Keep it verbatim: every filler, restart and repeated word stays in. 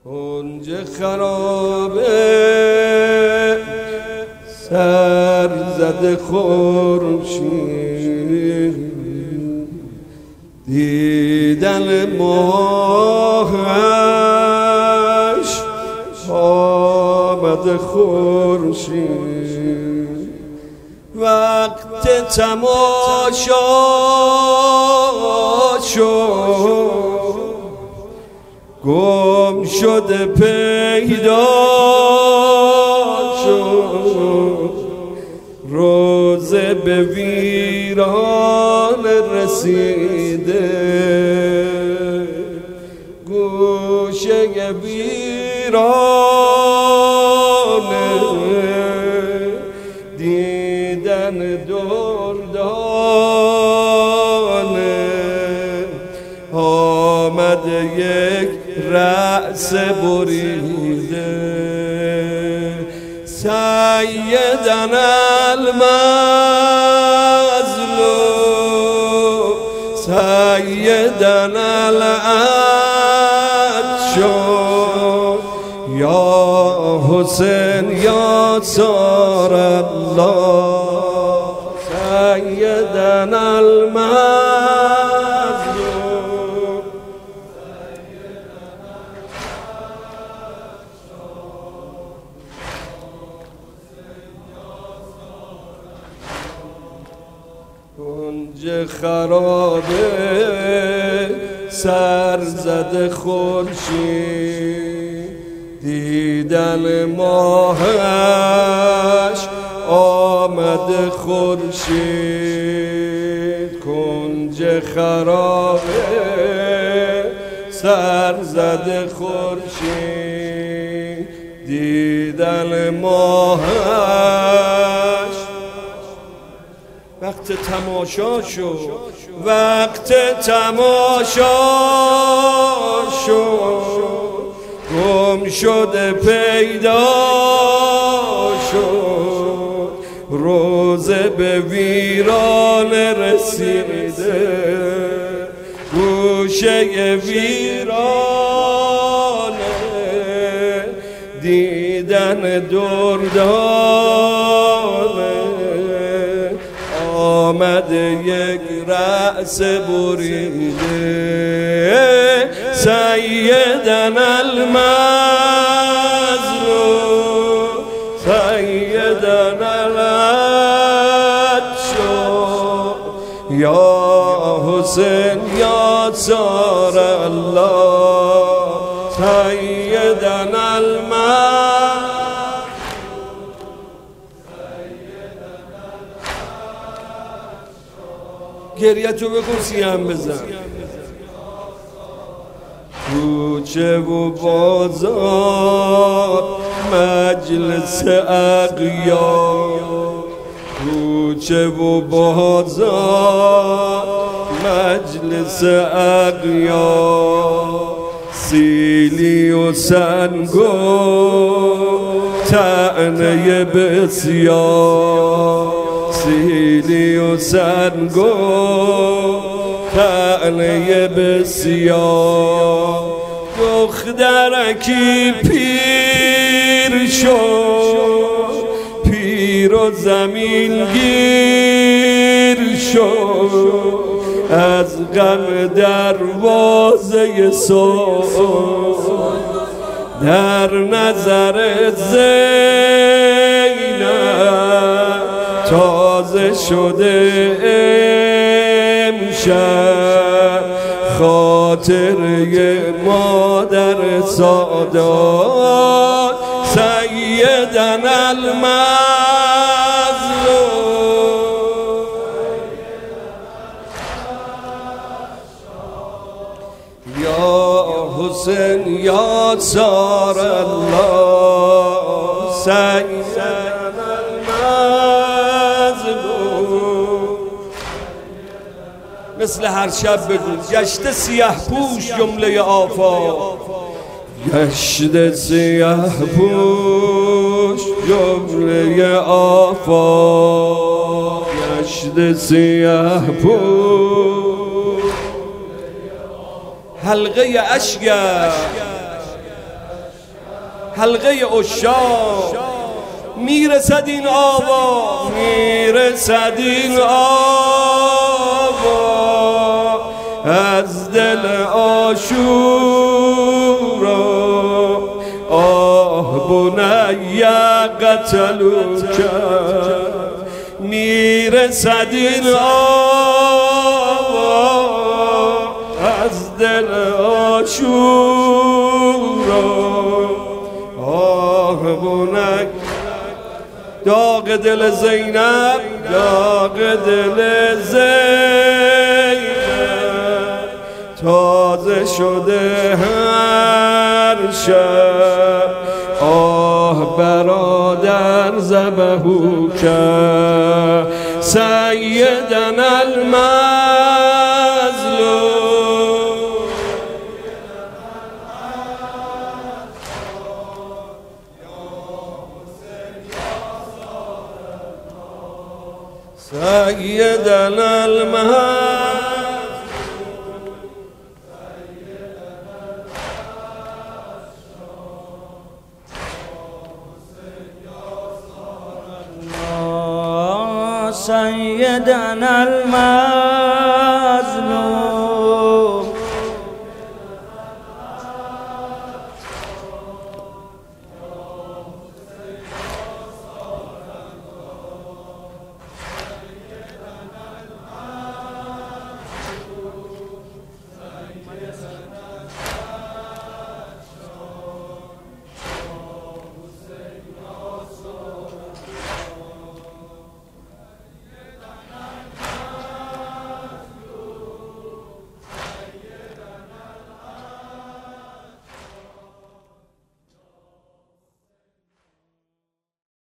کنج خرابه سر زده خورشید، دیدن ماهش آمد خورشید، وقت تماشا شد گم شده پیدا شد، روزه به ویران رسیده، گوشه ویرانه دیدن دردانه، آمد یک رأس بریده، سیدنا المظلوم سیدنا العطشان، یا حسین یا سار الله، سیدنا المظلوم کنج خرابه سر زده خورشید، دیدن ماهش آمد خورشید، کنج خرابه سر زده خورشید، دیدن ماهش وقت تماشا شد، وقت تماشا شد گم شده پیدا شد، روزه به ویران رسیده، گوشه ویرانه دیدن دردانه، آمد یک رأس بریده، سیدنا المظلوم سیدنا العطشان، یا حسین یا سار الله، سیدنا المظلوم گریه تو بکن سیم بزن، کوچه و بازار مجلس اغیار، کوچه و بازار مجلس اغیار، سیلی و سنگ و طعنه بسیار، سیلی و سنگ و طعنه بسیار، دخترکی پیر شد، پیر و زمین گیر شد، از غم دروازه صبح در نظر زینب تازه شده امشب، خاطره مادر سادات سیدنا المظلوم، یا حسین یا سار الله، سیدنا المظلوم. مثل هر شب بگو گشته سیاه پوش جمله آفاق، گشته سیاه پوش جمله آفاق، گشته سیاه پوش حلقه اشک حلقه عشاق میرسد این آوا، میرسد این آوا از دل عاشورا. آه بنی قتلوک، میرسد این آوا از دل عاشورا. آه بنی داغ دل زینب، داغ دل زینب تازه شده هر شب. آه برادر ذبحو که سیدنا المظلوم. سيدنا المظلوم، سيدنا المظلوم.